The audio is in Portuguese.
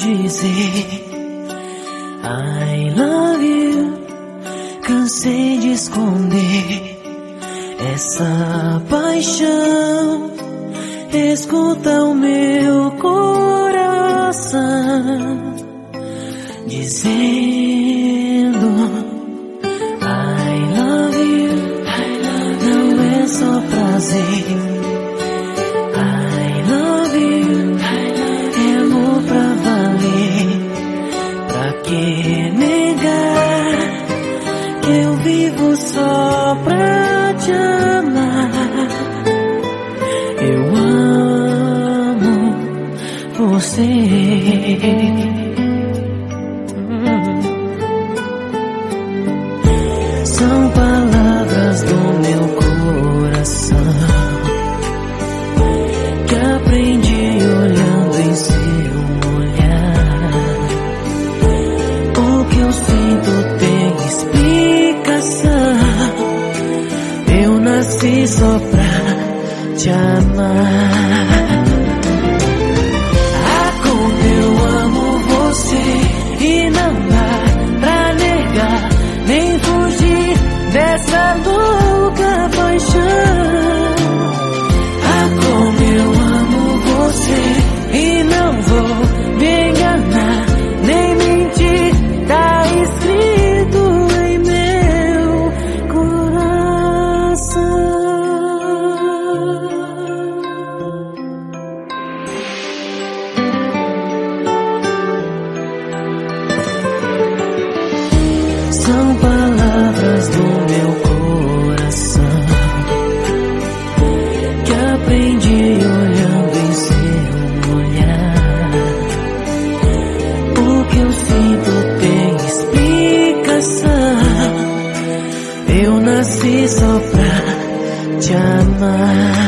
dizer I love you. Cansei de esconder essa paixão. Escuta o meu coração dizendo I love you. Não é só prazer. I love you. É amor pra valer. Pra que negar que eu vivo só pra te amar? Eu amo você. São palavras do meu coração que aprendi olhando em seu olhar. O que eu sinto tem explicação. Eu nasci só pra te amar. Ah, como eu amo você e não dá pra negar nem fugir dessa louca paixão. Ah, como eu amo você e não vou me enganar nem mentir. Tá escrito em meu coração. São palavras do meu coração que aprendi olhando em seu olhar. O que eu sinto tem explicação. Eu nasci só pra te amar.